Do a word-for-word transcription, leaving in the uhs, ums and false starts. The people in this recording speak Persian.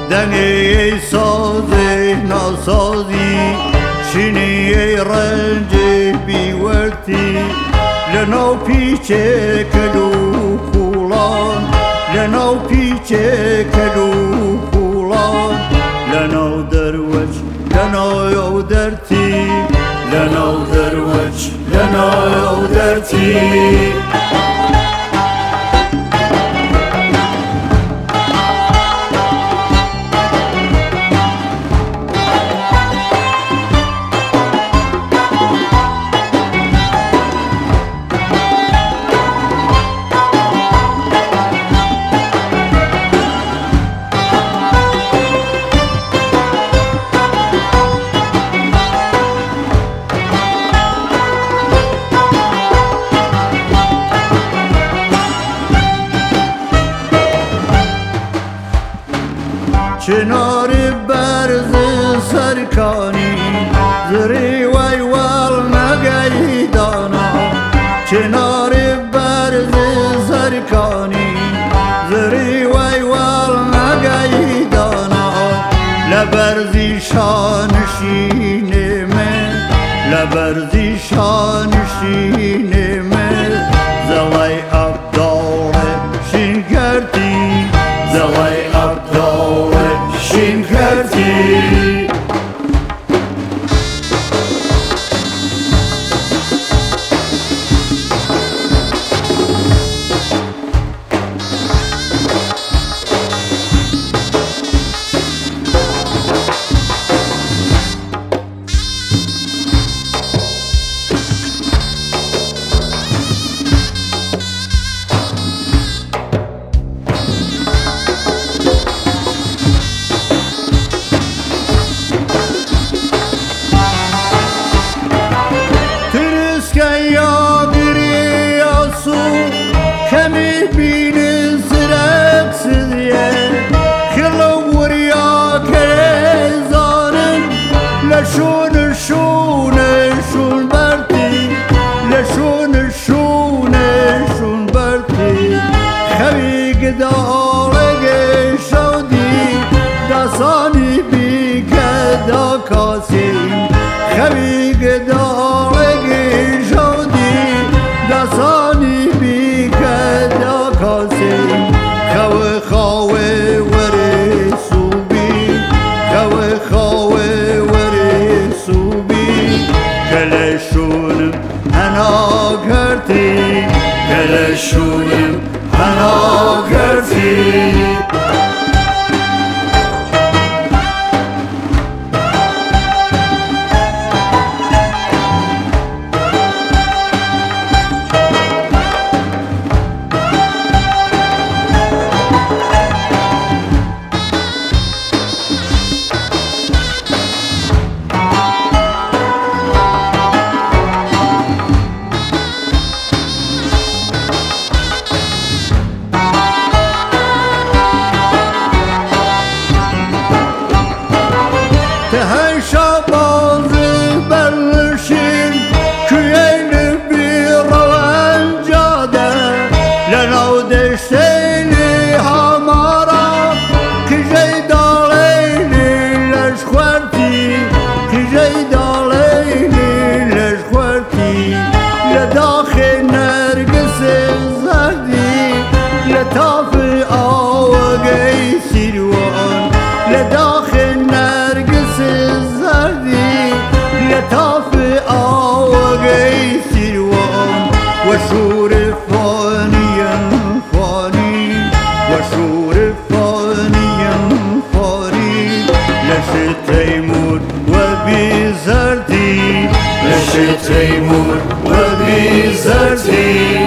دنگی سازی ناسازی شینی رنجی بیورتی لنو پیچه کلو خولان لنو پیچه کلو خولان لنو دروج لنو یو درتی لنو دروج لنو یو درتی چنار برز سرکانی زری وی وال نگی دانا چنار برز سرکانی زری وی وال نگی دانا لبرزی شانشین من لبرزی شانشین من زلی عبدال شین کردی زلی عبدال شین کردی کمی بین زرق سدیه خلو وریا کریزانن لشون شون شون برتی لشون شون شون برتی خوی گدالگ شودی دستانی بی کدا کاسی خوی گدالگ شودی دستانی بی کدا کاسی خوی خوی وری سوبی خوی خوی وری سوبی کلشونم هنا کرتی کلشونم هنا کرتی لطافي آوغي سيروان لداخل نرقص الزردي لطافي آوغي سيروان وشور فانيا فاني وشور فانيا فاني لش تيمور وبزردي لش تيمور وبزردي